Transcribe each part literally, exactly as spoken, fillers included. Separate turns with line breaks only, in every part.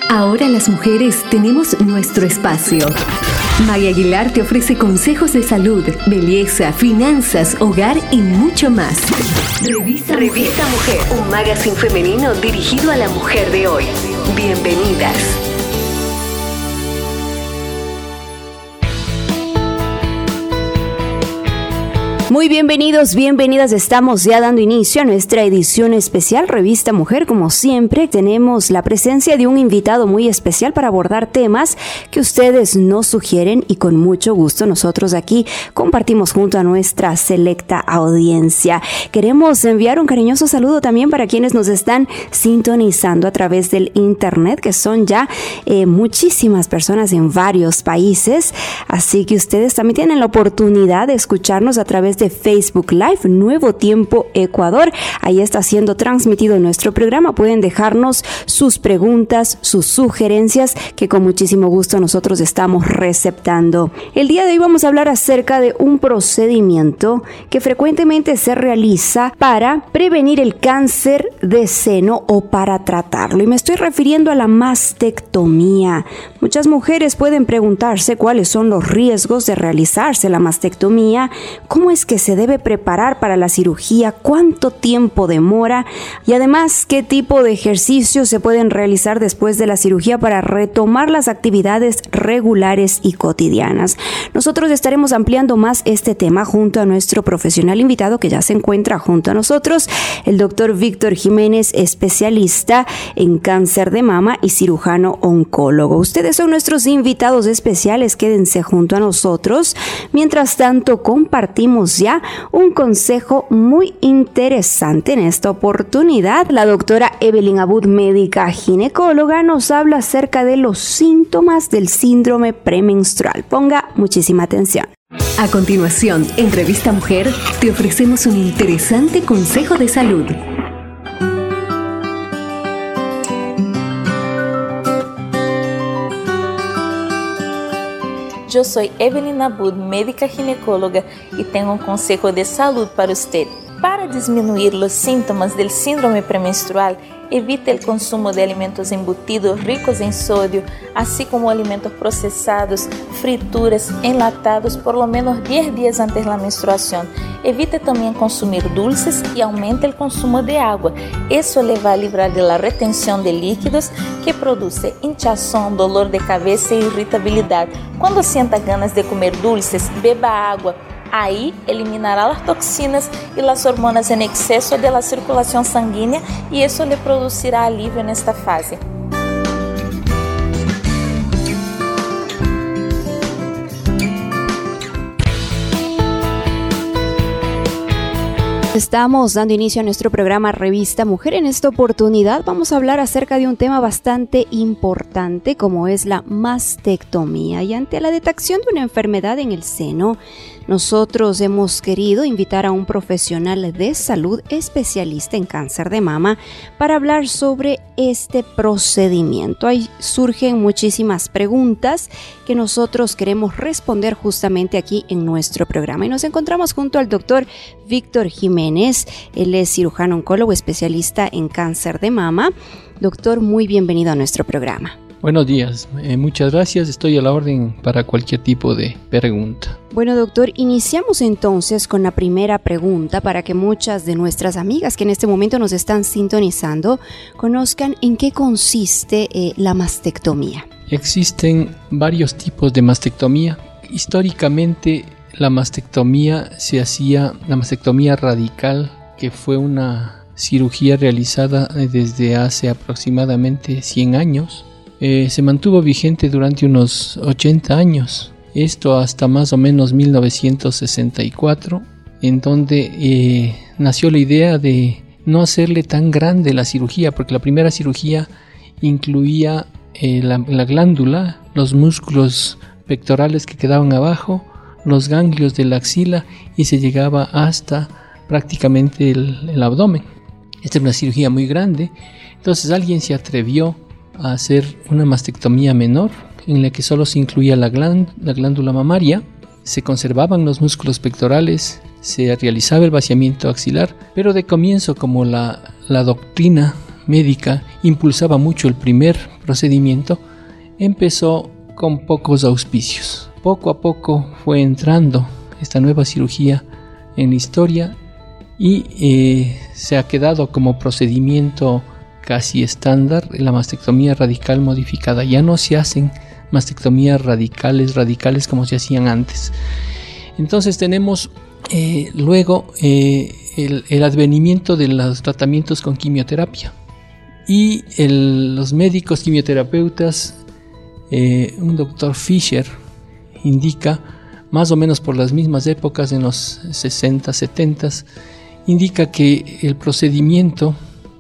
Ahora las mujeres tenemos nuestro espacio. Maya Aguilar te ofrece consejos de salud, belleza, finanzas, hogar y mucho más. Revista, Revista Mujer, un magazine femenino dirigido a la mujer de hoy. Bienvenidas.
Muy bienvenidos, bienvenidas. Estamos ya dando inicio a nuestra edición especial Revista Mujer. Como siempre, tenemos la presencia de un invitado muy especial para abordar temas que ustedes nos sugieren y con mucho gusto nosotros aquí compartimos junto a nuestra selecta audiencia. Queremos enviar un cariñoso saludo también para quienes nos están sintonizando a través del internet, que son ya eh, muchísimas personas en varios países. Así que ustedes también tienen la oportunidad de escucharnos a través de de Facebook Live, Nuevo Tiempo Ecuador. Ahí está siendo transmitido nuestro programa. Pueden dejarnos sus preguntas, sus sugerencias, que con muchísimo gusto nosotros estamos receptando. El día de hoy vamos a hablar acerca de un procedimiento que frecuentemente se realiza para prevenir el cáncer de seno o para tratarlo. Y me estoy refiriendo a la mastectomía. Muchas mujeres pueden preguntarse cuáles son los riesgos de realizarse la mastectomía, cómo es que se debe preparar para la cirugía, cuánto tiempo demora y además qué tipo de ejercicios se pueden realizar después de la cirugía para retomar las actividades regulares y cotidianas. Nosotros estaremos ampliando más este tema junto a nuestro profesional invitado que ya se encuentra junto a nosotros, el doctor Víctor Jiménez, especialista en cáncer de mama y cirujano oncólogo. Ustedes son nuestros invitados especiales, quédense junto a nosotros. Mientras tanto, compartimos ya un consejo muy interesante en esta oportunidad. La doctora Evelyn Abud, médica ginecóloga, nos habla acerca de los síntomas del síndrome premenstrual. Ponga muchísima atención.
A continuación, en Revista Mujer, te ofrecemos un interesante consejo de salud.
Eu sou Evelyn Abud, médica ginecóloga, e tenho um conselho de saúde para você. Para diminuir os sintomas do síndrome premenstrual, evite o consumo de alimentos embutidos ricos em sódio, assim como alimentos processados, frituras, enlatados por lo menos dez dias antes da menstruação. Evite também consumir dulces e aumente o consumo de água. Isso lhe vai livrar da retenção de líquidos que produz inchação, dolor de cabeça e irritabilidade. Quando sinta ganas de comer dulces, beba água. Aí eliminará as toxinas e as hormonas em excesso da circulação sanguínea e isso lhe produzirá alívio nesta fase.
Estamos dando inicio a nuestro programa Revista Mujer. En esta oportunidad vamos a hablar acerca de un tema bastante importante como es la mastectomía. Y ante la detección de una enfermedad en el seno, nosotros hemos querido invitar a un profesional de salud especialista en cáncer de mama para hablar sobre este procedimiento. Ahí surgen muchísimas preguntas que nosotros queremos responder justamente aquí en nuestro programa. Y nos encontramos junto al doctor Víctor Jiménez. Él es cirujano oncólogo especialista en cáncer de mama. Doctor, muy bienvenido a nuestro programa.
Buenos días, eh, muchas gracias. Estoy a la orden para cualquier tipo de pregunta.
Bueno, doctor, iniciamos entonces con la primera pregunta para que muchas de nuestras amigas que en este momento nos están sintonizando conozcan en qué consiste eh, la mastectomía.
Existen varios tipos de mastectomía. Históricamente, la mastectomía se hacía, la mastectomía radical, que fue una cirugía realizada desde hace aproximadamente cien años. Eh, se mantuvo vigente durante unos ochenta años, esto hasta más o menos mil novecientos sesenta y cuatro, en donde eh, nació la idea de no hacerle tan grande la cirugía, porque la primera cirugía incluía eh, la, la glándula, los músculos pectorales que quedaban abajo, los ganglios de la axila y se llegaba hasta prácticamente el, el abdomen. Esta es una cirugía muy grande, entonces alguien se atrevió a hacer una mastectomía menor en la que solo se incluía la, gland- la glándula mamaria, se conservaban los músculos pectorales, se realizaba el vaciamiento axilar, pero de comienzo, como la, la doctrina médica impulsaba mucho el primer procedimiento empezó con pocos auspicios. Poco a poco fue entrando esta nueva cirugía en la historia y eh, se ha quedado como procedimiento casi estándar la mastectomía radical modificada. Ya no se hacen mastectomías radicales, radicales como se hacían antes. Entonces tenemos eh, luego eh, el, el advenimiento de los tratamientos con quimioterapia y el, los médicos quimioterapeutas, eh, un doctor Fisher indica más o menos por las mismas épocas, en los sesenta, setenta, indica que el procedimiento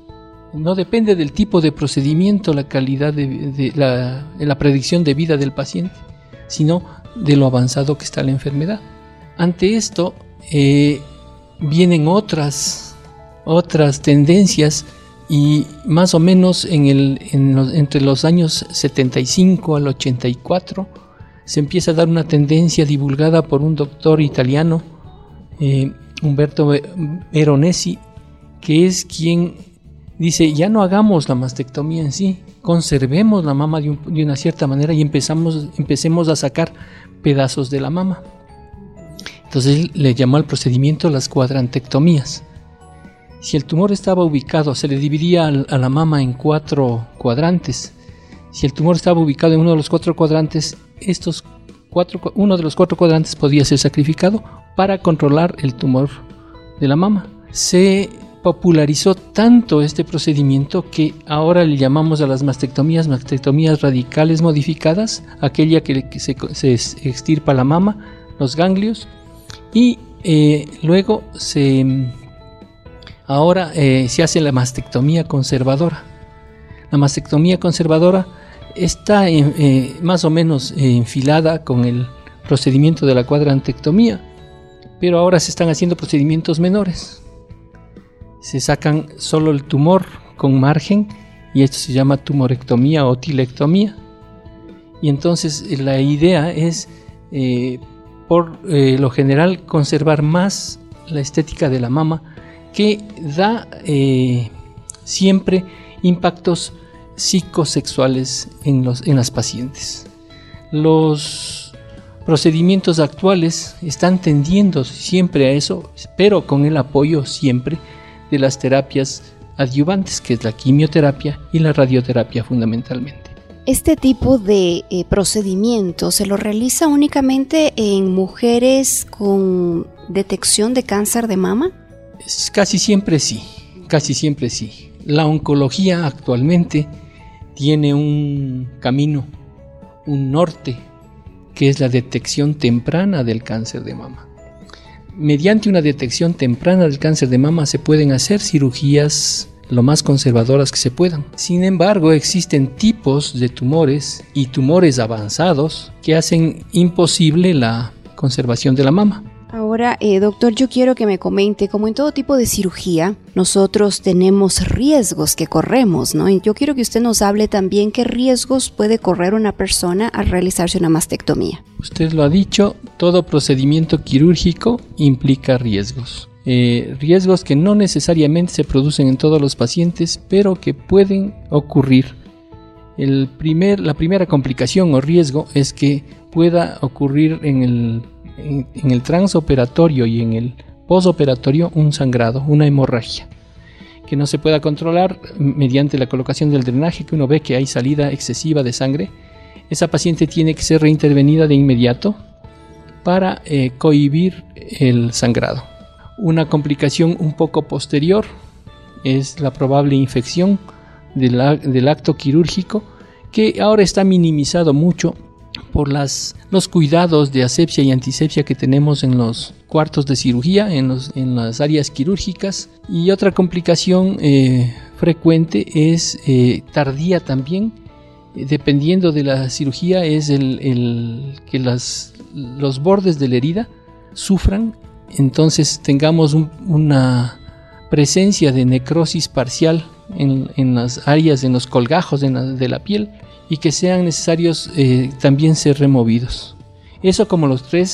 no depende del tipo de procedimiento, la calidad de, de la, la predicción de vida del paciente, sino de lo avanzado que está la enfermedad. Ante esto eh, vienen otras, otras tendencias y más o menos en el, en los, entre los años setenta y cinco al ochenta y cuatro se empieza a dar una tendencia divulgada por un doctor italiano, eh, Umberto Veronesi, que es quien dice, ya no hagamos la mastectomía en sí, conservemos la mama de, un, de una cierta manera y empezamos, empecemos a sacar pedazos de la mama. Entonces él le llamó al procedimiento las cuadrantectomías. Si el tumor estaba ubicado, se le dividía a la mama en cuatro cuadrantes. Si el tumor estaba ubicado en uno de los cuatro cuadrantes, estos cuatro, uno de los cuatro cuadrantes podía ser sacrificado para controlar el tumor de la mama. Se popularizó tanto este procedimiento que ahora le llamamos a las mastectomías, mastectomías radicales modificadas, aquella que, que se, se extirpa la mama, los ganglios, y eh, luego se, ahora eh, se hace la mastectomía conservadora. La mastectomía conservadora está eh, más o menos eh, enfilada con el procedimiento de la cuadrantectomía, pero ahora se están haciendo procedimientos menores. Se sacan solo el tumor con margen y esto se llama tumorectomía o tilectomía. Y entonces la idea es, eh, por eh, lo general, conservar más la estética de la mama, que da eh, siempre impactos psicosexuales en, los, en las pacientes. Los procedimientos actuales están tendiendo siempre a eso, pero con el apoyo siempre de las terapias adyuvantes, que es la quimioterapia y la radioterapia fundamentalmente.
¿Este tipo de eh, procedimiento se lo realiza únicamente en mujeres con detección de cáncer de mama?
Casi siempre sí, casi siempre sí. La oncología actualmente tiene un camino, un norte, que es la detección temprana del cáncer de mama. Mediante una detección temprana del cáncer de mama se pueden hacer cirugías lo más conservadoras que se puedan. Sin embargo, existen tipos de tumores y tumores avanzados que hacen imposible la conservación de la mama.
Ahora, eh, doctor, yo quiero que me comente, como en todo tipo de cirugía, nosotros tenemos riesgos que corremos, ¿no? Y yo quiero que usted nos hable también qué riesgos puede correr una persona al realizarse una mastectomía.
Usted lo ha dicho, todo procedimiento quirúrgico implica riesgos. Eh, riesgos que no necesariamente se producen en todos los pacientes, pero que pueden ocurrir. El primer, la primera complicación o riesgo es que pueda ocurrir en el En, en el transoperatorio y en el posoperatorio un sangrado, una hemorragia que no se pueda controlar mediante la colocación del drenaje, que uno ve que hay salida excesiva de sangre. Esa paciente tiene que ser reintervenida de inmediato para eh, cohibir el sangrado. Una complicación un poco posterior es la probable infección del, del acto quirúrgico, que ahora está minimizado mucho por las, los cuidados de asepsia y antisepsia que tenemos en los cuartos de cirugía, en, los, en las áreas quirúrgicas. Y otra complicación eh, frecuente es eh, tardía también, eh, dependiendo de la cirugía, es el, el que las, los bordes de la herida sufran, entonces tengamos un, una presencia de necrosis parcial en, en las áreas, en los colgajos de la, de la piel, y que sean necesarios eh, también ser removidos. Eso como los tres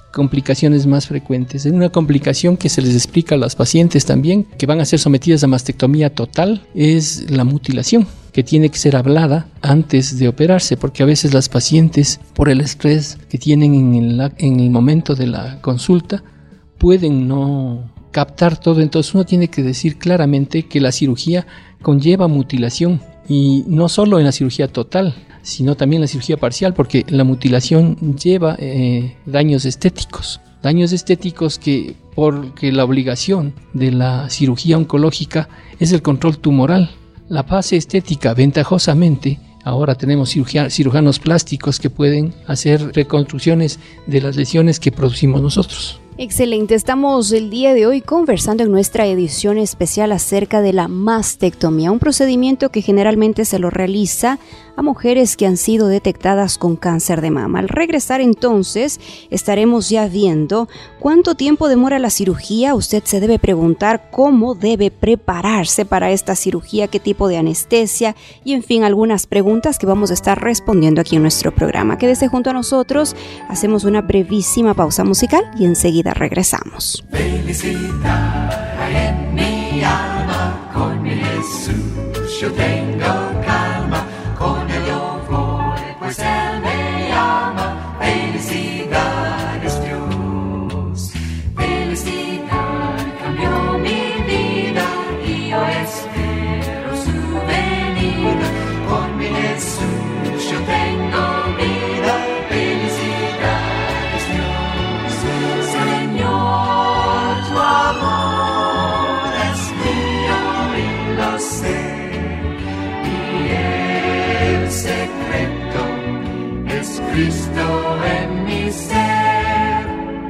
complicaciones más frecuentes. Una complicación que se les explica a las pacientes también, que van a ser sometidas a mastectomía total, es la mutilación, que tiene que ser hablada antes de operarse, porque a veces las pacientes, por el estrés que tienen en el, en el momento de la consulta, pueden no captar todo. Entonces uno tiene que decir claramente que la cirugía conlleva mutilación, y no solo en la cirugía total, sino también la cirugía parcial, porque la mutilación lleva eh, daños estéticos. Daños estéticos que, porque la obligación de la cirugía oncológica es el control tumoral. La fase estética, ventajosamente, ahora tenemos cirugía, cirujanos plásticos que pueden hacer reconstrucciones de las lesiones que producimos nosotros.
Excelente, estamos el día de hoy conversando en nuestra edición especial acerca de la mastectomía, un procedimiento que generalmente se lo realiza a mujeres que han sido detectadas con cáncer de mama. Al regresar entonces estaremos ya viendo cuánto tiempo demora la cirugía. Usted se debe preguntar cómo debe prepararse para esta cirugía, qué tipo de anestesia y en fin algunas preguntas que vamos a estar respondiendo aquí en nuestro programa. Quédese junto a nosotros, hacemos una brevísima pausa musical y enseguida regresamos.
Felicidad hay en mi alma, con mi Jesús yo tengo calma, con él yo voy, pues él me llama. Felicidad es Dios, felicidad cambió mi vida y yo espero su venida. Con mi Jesús yo tengo vida, felicidad es Dios. Señor, tu amor es mío y lo sé, y el secreto es Cristo en mi ser.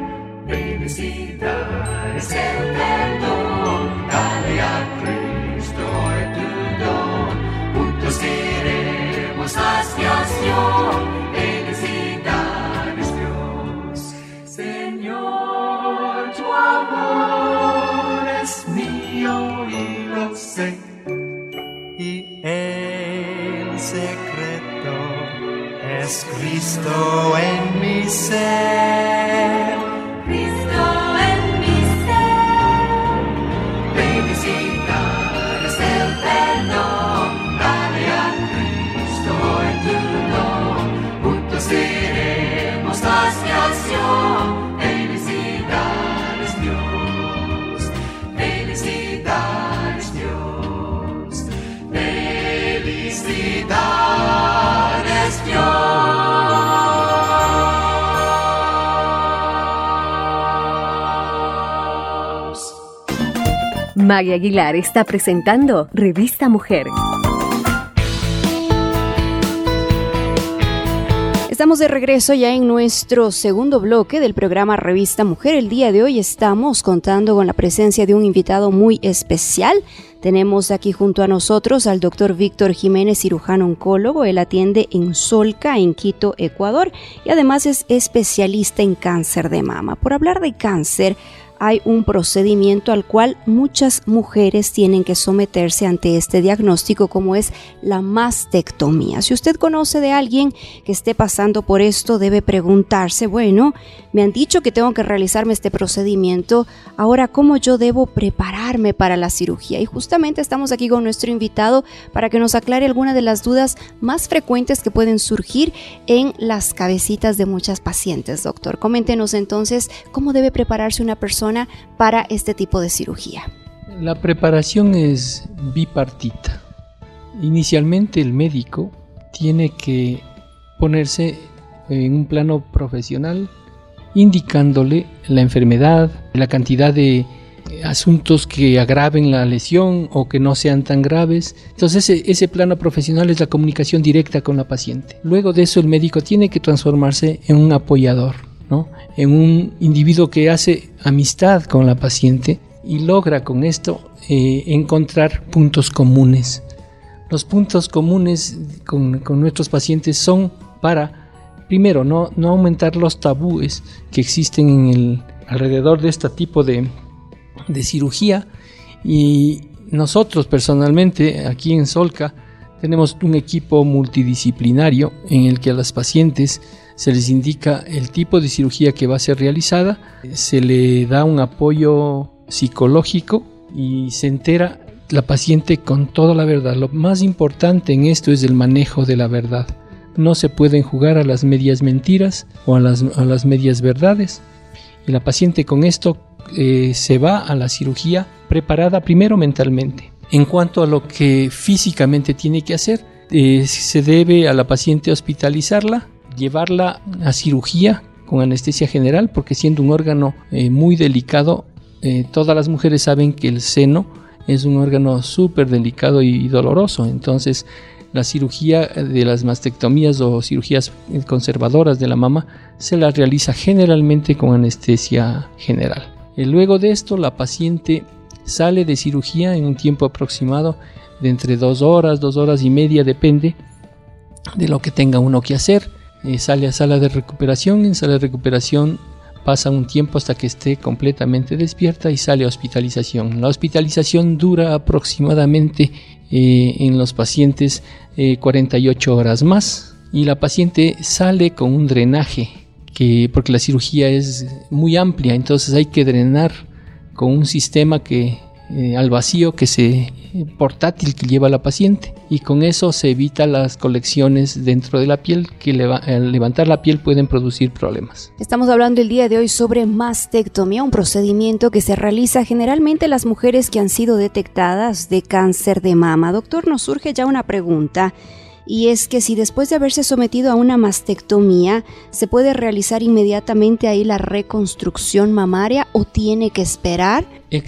Felicidad es el perdón, dale a Cristo hoy tu don, juntos iremos hacia Sion. Felicidad es Dios. Señor, tu amor es mío y lo sé, y el secreto es Cristo en mi ser. Cristo en mi ser. Felicidad es el perdón, dale a Cristo hoy tu don, juntos iremos hacia Sion. Felicidad es Dios, felicidad es Dios, felicidad es Dios.
Maggie Aguilar está presentando Revista Mujer.
Estamos de regreso ya en nuestro segundo bloque del programa Revista Mujer. El día de hoy estamos contando con la presencia de un invitado muy especial. Tenemos aquí junto a nosotros al doctor Víctor Jiménez, cirujano oncólogo. Él atiende en Solca, en Quito, Ecuador, y además es especialista en cáncer de mama. Por hablar de cáncer, hay un procedimiento al cual muchas mujeres tienen que someterse ante este diagnóstico, como es la mastectomía. Si usted conoce de alguien que esté pasando por esto, debe preguntarse, bueno, me han dicho que tengo que realizarme este procedimiento, ahora ¿cómo yo debo prepararme para la cirugía? Y justamente estamos aquí con nuestro invitado para que nos aclare algunas de las dudas más frecuentes que pueden surgir en las cabecitas de muchas pacientes. Doctor, coméntenos entonces cómo debe prepararse una persona para este tipo de cirugía.
La preparación es bipartita. Inicialmente el médico tiene que ponerse en un plano profesional, indicándole la enfermedad, la cantidad de asuntos que agraven la lesión o que no sean tan graves. Entonces ese, ese plano profesional es la comunicación directa con la paciente. Luego de eso el médico tiene que transformarse en un apoyador, ¿no? En un individuo que hace amistad con la paciente y logra con esto eh, encontrar puntos comunes. Los puntos comunes con, con nuestros pacientes son para, primero, no, no aumentar los tabúes que existen en el, alrededor de este tipo de, de cirugía, y nosotros personalmente aquí en Solca Tenemos un equipo multidisciplinario en el que a las pacientes se les indica el tipo de cirugía que va a ser realizada, se le da un apoyo psicológico y se entera la paciente con toda la verdad. Lo más importante en esto es el manejo de la verdad. No se pueden jugar a las medias mentiras o a las, a las medias verdades. Y la paciente con esto eh, se va a la cirugía preparada primero mentalmente. En cuanto a lo que físicamente tiene que hacer, eh, se debe a la paciente hospitalizarla, llevarla a cirugía con anestesia general, porque siendo un órgano eh, muy delicado, eh, todas las mujeres saben que el seno es un órgano súper delicado y doloroso. Entonces la cirugía de las mastectomías o cirugías conservadoras de la mama se la realiza generalmente con anestesia general. Y luego de esto la paciente sale de cirugía en un tiempo aproximado de entre dos horas, dos horas y media, depende de lo que tenga uno que hacer. Eh, sale a sala de recuperación, en sala de recuperación pasa un tiempo hasta que esté completamente despierta y sale a hospitalización. La hospitalización dura aproximadamente eh, en los pacientes eh, cuarenta y ocho horas más, y la paciente sale con un drenaje, que, porque la cirugía es muy amplia, entonces hay que drenar con un sistema que eh, al vacío que se portátil que lleva la paciente, y con eso se evita las colecciones dentro de la piel que leva, al levantar la piel pueden producir problemas.
Estamos hablando el día de hoy sobre mastectomía, un procedimiento que se realiza generalmente en las mujeres que han sido detectadas de cáncer de mama. Doctor, nos surge ya una pregunta, y es que si después de haberse sometido a una mastectomía se puede realizar inmediatamente ahí la reconstrucción mamaria o tiene que esperar.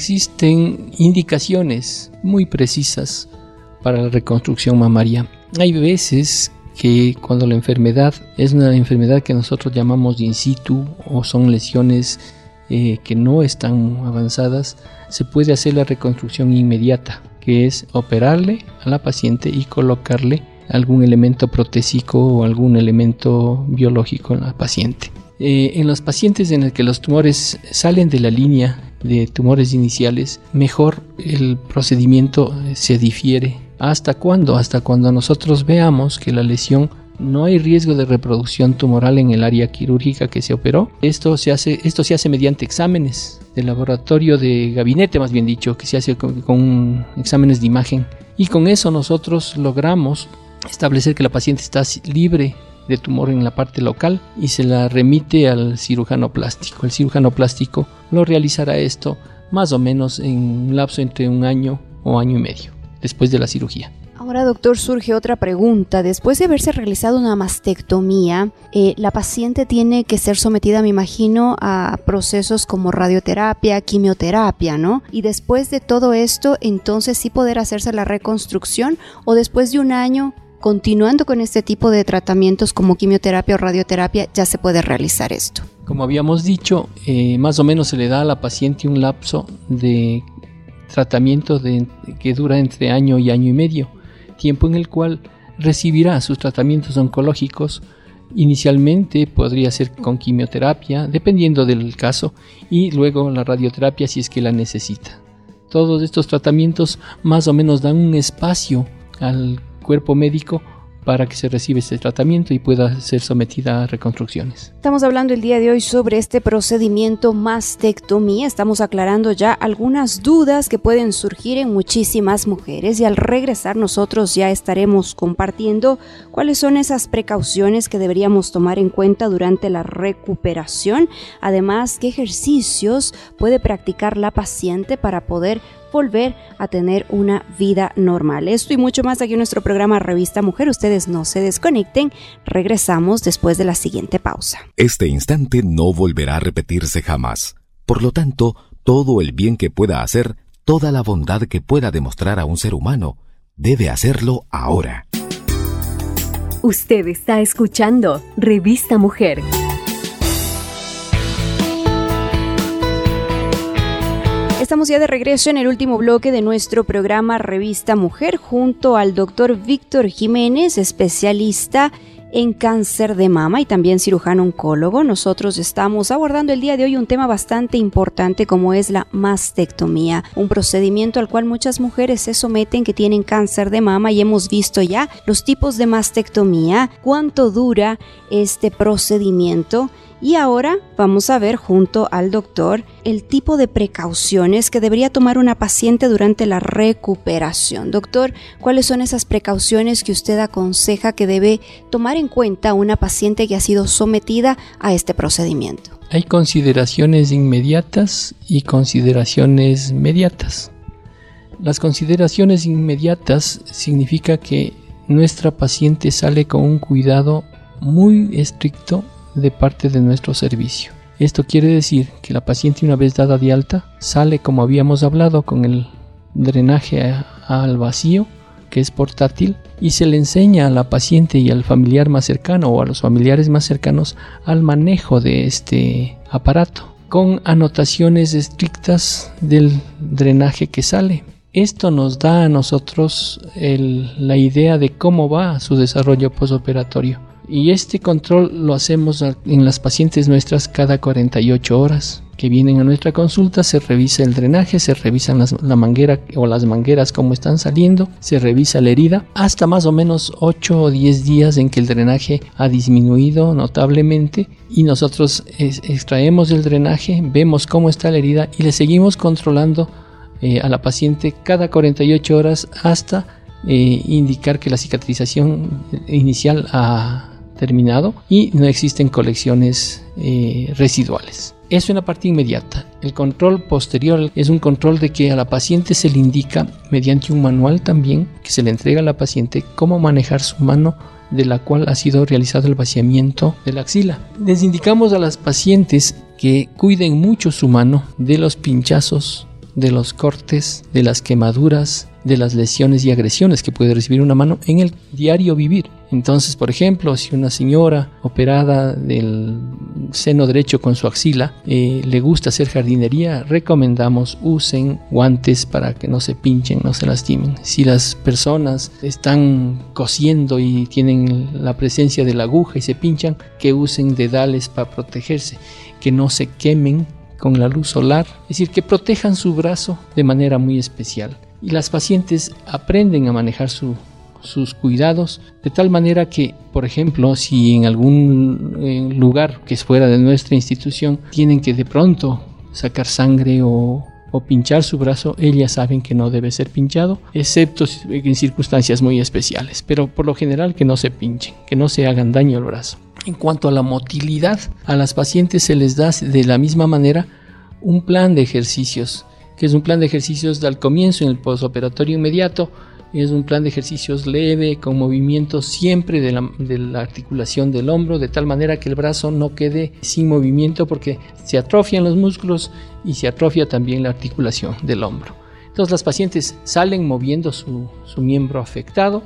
Existen indicaciones muy precisas para la reconstrucción mamaria. Hay veces que cuando la enfermedad es una enfermedad que nosotros llamamos in situ o son lesiones eh, que no están avanzadas, se puede hacer la reconstrucción inmediata, que es operarle a la paciente y colocarle algún elemento protésico o algún elemento biológico en la paciente. Eh, en los pacientes en los que los tumores salen de la línea de tumores iniciales, mejor el procedimiento se difiere. ¿Hasta cuándo? Hasta cuando nosotros veamos que la lesión no hay riesgo de reproducción tumoral en el área quirúrgica que se operó. Esto se hace, esto se hace mediante exámenes de laboratorio, de gabinete más bien dicho, que se hace con, con exámenes de imagen, y con eso nosotros logramos establecer que la paciente está libre de tumor en la parte local y se la remite al cirujano plástico. El cirujano plástico lo realizará esto más o menos en un lapso entre un año o año y medio después de la cirugía.
Ahora, doctor, surge otra pregunta. Después de haberse realizado una mastectomía, eh, la paciente tiene que ser sometida, me imagino, a procesos como radioterapia, quimioterapia, ¿no? Y después de todo esto, entonces sí poder hacerse la reconstrucción, o después de un año, continuando con este tipo de tratamientos como quimioterapia o radioterapia, ya se puede realizar esto.
Como habíamos dicho, eh, más o menos se le da a la paciente un lapso de tratamiento de, que dura entre año y año y medio, tiempo en el cual recibirá sus tratamientos oncológicos. Inicialmente podría ser con quimioterapia, dependiendo del caso, y luego la radioterapia si es que la necesita. Todos estos tratamientos más o menos dan un espacio al cuerpo médico para que se reciba este tratamiento y pueda ser sometida a reconstrucciones.
Estamos hablando el día de hoy sobre este procedimiento mastectomía. Estamos aclarando ya algunas dudas que pueden surgir en muchísimas mujeres, y al regresar nosotros ya estaremos compartiendo cuáles son esas precauciones que deberíamos tomar en cuenta durante la recuperación. Además, qué ejercicios puede practicar la paciente para poder volver a tener una vida normal. Esto y mucho más aquí en nuestro programa Revista Mujer. Ustedes no se desconecten. Regresamos después de la siguiente pausa.
Este instante no volverá a repetirse jamás. Por lo tanto, todo el bien que pueda hacer, toda la bondad que pueda demostrar a un ser humano, debe hacerlo ahora.
Usted está escuchando Revista Mujer.
Estamos ya de regreso en el último bloque de nuestro programa Revista Mujer junto al doctor Víctor Jiménez, especialista en cáncer de mama y también cirujano oncólogo. Nosotros estamos abordando el día de hoy un tema bastante importante como es la mastectomía, un procedimiento al cual muchas mujeres se someten que tienen cáncer de mama, y hemos visto ya los tipos de mastectomía, cuánto dura este procedimiento. Y ahora vamos a ver junto al doctor el tipo de precauciones que debería tomar una paciente durante la recuperación. Doctor, ¿cuáles son esas precauciones que usted aconseja que debe tomar en cuenta una paciente que ha sido sometida a este procedimiento?
Hay consideraciones inmediatas y consideraciones mediatas. Las consideraciones inmediatas significa que nuestra paciente sale con un cuidado muy estricto de parte de nuestro servicio. Esto quiere decir que la paciente, una vez dada de alta, sale, como habíamos hablado, con el drenaje a, al vacío, que es portátil, y se le enseña a la paciente y al familiar más cercano o a los familiares más cercanos al manejo de este aparato, con anotaciones estrictas del drenaje que sale. Esto nos da a nosotros el, la idea de cómo va su desarrollo posoperatorio. Y este control lo hacemos en las pacientes nuestras cada cuarenta y ocho horas que vienen a nuestra consulta. Se revisa el drenaje, se revisan las, la manguera o las mangueras cómo están saliendo, se revisa la herida hasta más o menos ocho o diez días en que el drenaje ha disminuido notablemente, y nosotros es, extraemos el drenaje, vemos cómo está la herida y le seguimos controlando eh, a la paciente cada cuarenta y ocho horas hasta eh, indicar que la cicatrización inicial ha terminado y no existen colecciones eh, residuales. Eso es una parte inmediata. El control posterior es un control de que a la paciente se le indica mediante un manual también que se le entrega a la paciente cómo manejar su mano de la cual ha sido realizado el vaciamiento de la axila. Les indicamos a las pacientes que cuiden mucho su mano de los pinchazos, de los cortes, de las quemaduras, de las lesiones y agresiones que puede recibir una mano en el diario vivir. Entonces, por ejemplo, si una señora operada del seno derecho con su axila eh, le gusta hacer jardinería, recomendamos usen guantes para que no se pinchen, no se lastimen. Si las personas están cosiendo y tienen la presencia de la aguja y se pinchan, que usen dedales para protegerse, que no se quemen con la luz solar, es decir, que protejan su brazo de manera muy especial. Y las pacientes aprenden a manejar su, sus cuidados de tal manera que, por ejemplo, si en algún en lugar que es fuera de nuestra institución tienen que de pronto sacar sangre o, o pinchar su brazo, ellas saben que no debe ser pinchado, excepto en circunstancias muy especiales, pero por lo general que no se pinchen, que no se hagan daño al brazo. En cuanto a la motilidad, a las pacientes se les da de la misma manera un plan de ejercicios, que es un plan de ejercicios al comienzo en el posoperatorio inmediato. Es un plan de ejercicios leve, con movimientos siempre de la, de la articulación del hombro, de tal manera que el brazo no quede sin movimiento, porque se atrofian los músculos y se atrofia también la articulación del hombro. Entonces las pacientes salen moviendo su, su miembro afectado,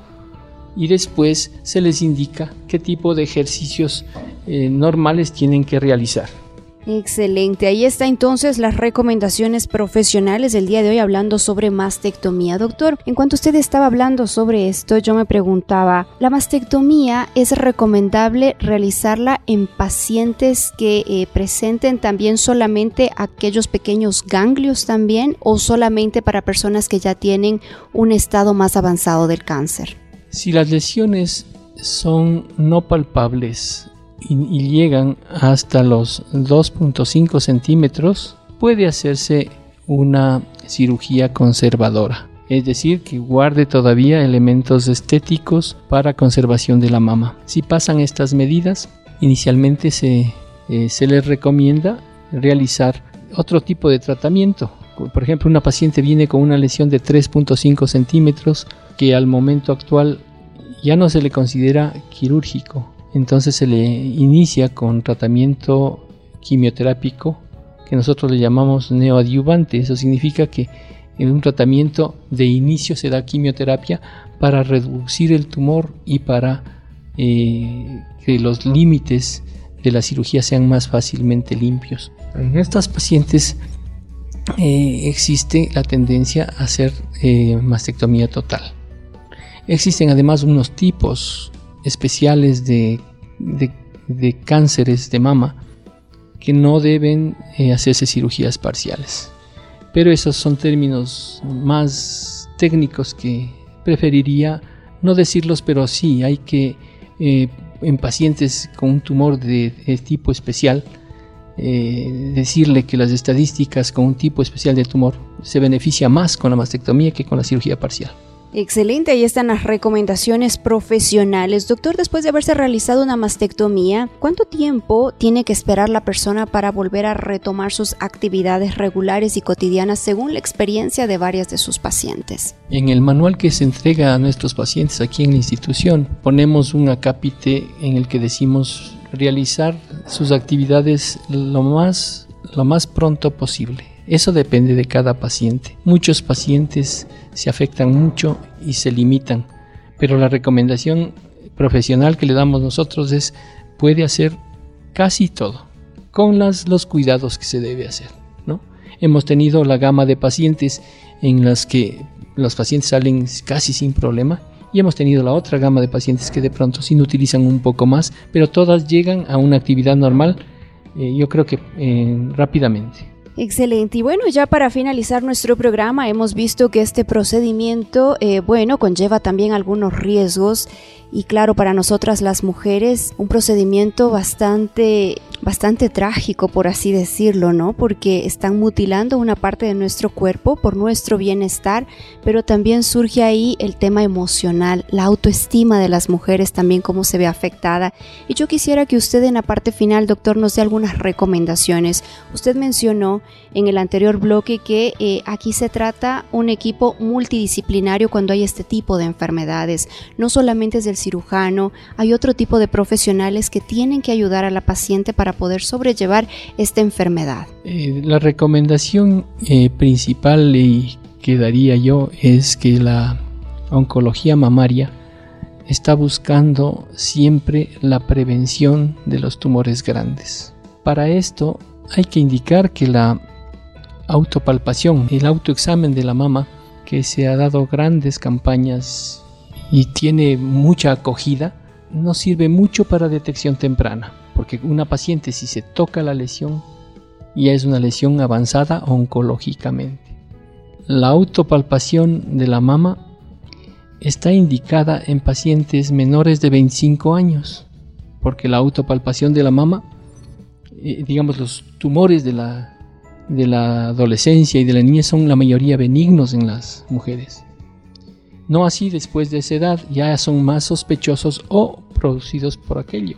y después se les indica qué tipo de ejercicios eh, normales tienen que realizar.
Excelente, ahí está entonces las recomendaciones profesionales del día de hoy hablando sobre mastectomía. Doctor, en cuanto usted estaba hablando sobre esto, yo me preguntaba, ¿la mastectomía es recomendable realizarla en pacientes que eh, presenten también solamente aquellos pequeños ganglios también, o solamente para personas que ya tienen un estado más avanzado del cáncer?
Si las lesiones son no palpables y, y llegan hasta los dos punto cinco centímetros, puede hacerse una cirugía conservadora, es decir, que guarde todavía elementos estéticos para conservación de la mama. Si pasan estas medidas, inicialmente se, eh, se les recomienda realizar otro tipo de tratamiento. Por ejemplo, una paciente viene con una lesión de tres punto cinco centímetros que al momento actual ya no se le considera quirúrgico. Entonces se le inicia con tratamiento quimioterápico que nosotros le llamamos neoadyuvante. Eso significa que en un tratamiento de inicio se da quimioterapia para reducir el tumor y para eh, que los límites de la cirugía sean más fácilmente limpios. En estas pacientes eh, existe la tendencia a hacer eh, mastectomía total. Existen además unos tipos especiales de, de, de cánceres de mama que no deben eh, hacerse cirugías parciales. Pero esos son términos más técnicos que preferiría no decirlos, pero sí hay que, eh, en pacientes con un tumor de, de tipo especial, eh, decirle que las estadísticas con un tipo especial de tumor se beneficia más con la mastectomía que con la cirugía parcial.
Excelente, ahí están las recomendaciones profesionales. Doctor, después de haberse realizado una mastectomía, ¿cuánto tiempo tiene que esperar la persona para volver a retomar sus actividades regulares y cotidianas según la experiencia de varias de sus pacientes?
En el manual que se entrega a nuestros pacientes aquí en la institución, ponemos un acápite en el que decimos realizar sus actividades lo más, lo más pronto posible. Eso depende de cada paciente. Muchos pacientes se afectan mucho y se limitan, pero la recomendación profesional que le damos nosotros es puede hacer casi todo, con las, los cuidados que se debe hacer, ¿no? Hemos tenido la gama de pacientes en las que los pacientes salen casi sin problema, y hemos tenido la otra gama de pacientes que de pronto sí utilizan un poco más, pero todas llegan a una actividad normal, eh, yo creo que eh, rápidamente.
Excelente. Y bueno, ya para finalizar nuestro programa, hemos visto que este procedimiento, eh, bueno, conlleva también algunos riesgos y claro, para nosotras las mujeres, un procedimiento bastante, bastante trágico, por así decirlo, ¿no? Porque están mutilando una parte de nuestro cuerpo por nuestro bienestar, pero también surge ahí el tema emocional, la autoestima de las mujeres también cómo se ve afectada. Y yo quisiera que usted en la parte final, doctor, nos dé algunas recomendaciones. Usted mencionó en el anterior bloque que eh, aquí se trata un equipo multidisciplinario cuando hay este tipo de enfermedades. No solamente es del cirujano, hay otro tipo de profesionales que tienen que ayudar a la paciente para poder sobrellevar esta enfermedad.
Eh, la recomendación eh, principal y que daría yo es que la oncología mamaria está buscando siempre la prevención de los tumores grandes. Para esto hay que indicar que la autopalpación, el autoexamen de la mama, que se ha dado grandes campañas y tiene mucha acogida, no sirve mucho para detección temprana, porque una paciente si se toca la lesión ya es una lesión avanzada oncológicamente. La autopalpación de la mama está indicada en pacientes menores de veinticinco años, porque la autopalpación de la mama, eh, digamos los tumores de la, de la adolescencia y de la niñez son la mayoría benignos en las mujeres. No así después de esa edad, ya son más sospechosos o producidos por aquello.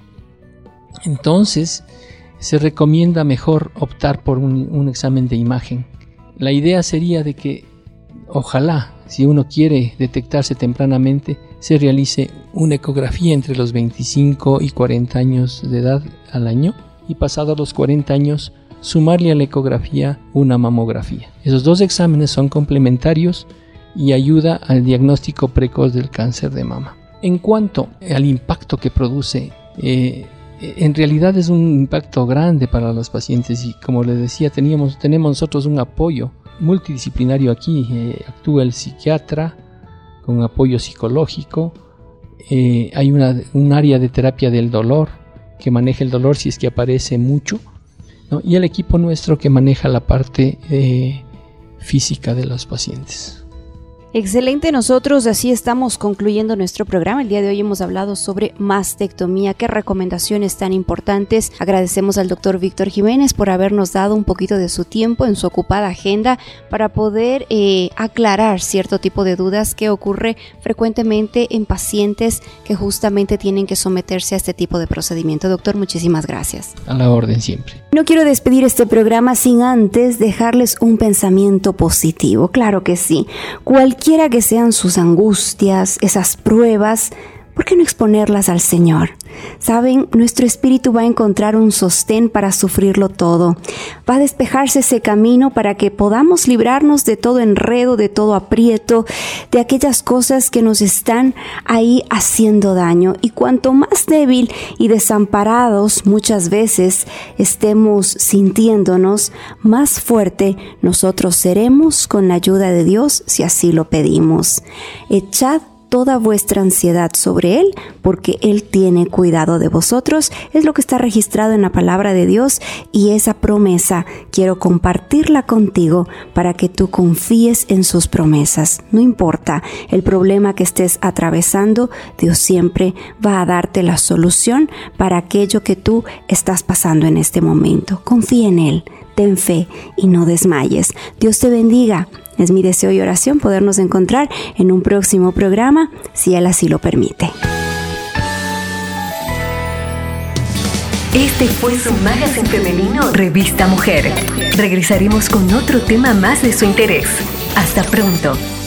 Entonces, se recomienda mejor optar por un, un examen de imagen. La idea sería de que, ojalá, si uno quiere detectarse tempranamente, se realice una ecografía entre los veinticinco y cuarenta años de edad al año y pasados los cuarenta años, sumarle a la ecografía una mamografía. Esos dos exámenes son complementarios y ayuda al diagnóstico precoz del cáncer de mama. En cuanto al impacto que produce, eh, en realidad es un impacto grande para los pacientes y como les decía, teníamos, tenemos nosotros un apoyo multidisciplinario aquí. Eh, actúa el psiquiatra con apoyo psicológico, eh, hay una, un área de terapia del dolor que maneja el dolor si es que aparece mucho, ¿no? Y el equipo nuestro que maneja la parte eh, física de los pacientes.
Excelente, nosotros así estamos concluyendo nuestro programa. El día de hoy hemos hablado sobre mastectomía, qué recomendaciones tan importantes. Agradecemos al doctor Víctor Jiménez por habernos dado un poquito de su tiempo en su ocupada agenda para poder eh, aclarar cierto tipo de dudas que ocurre frecuentemente en pacientes que justamente tienen que someterse a este tipo de procedimiento. Doctor, muchísimas gracias.
A la orden siempre.
No quiero despedir este programa sin antes dejarles un pensamiento positivo. Claro que sí. Cualquier Cualquiera que sean sus angustias, esas pruebas, ¿por qué no exponerlas al Señor? Saben, nuestro espíritu va a encontrar un sostén para sufrirlo todo. Va a despejarse ese camino para que podamos librarnos de todo enredo, de todo aprieto, de aquellas cosas que nos están ahí haciendo daño. Y cuanto más débil y desamparados muchas veces estemos sintiéndonos, más fuerte nosotros seremos con la ayuda de Dios si así lo pedimos. Echad toda vuestra ansiedad sobre Él, porque Él tiene cuidado de vosotros. Es lo que está registrado en la palabra de Dios, y esa promesa quiero compartirla contigo para que tú confíes en sus promesas. No importa el problema que estés atravesando, Dios siempre va a darte la solución para aquello que tú estás pasando en este momento. Confía en Él, ten fe y no desmayes. Dios te bendiga. Es mi deseo y oración podernos encontrar en un próximo programa, si Él así lo permite.
Este fue su Magazine Femenino Revista Mujer. Regresaremos con otro tema más de su interés. Hasta pronto.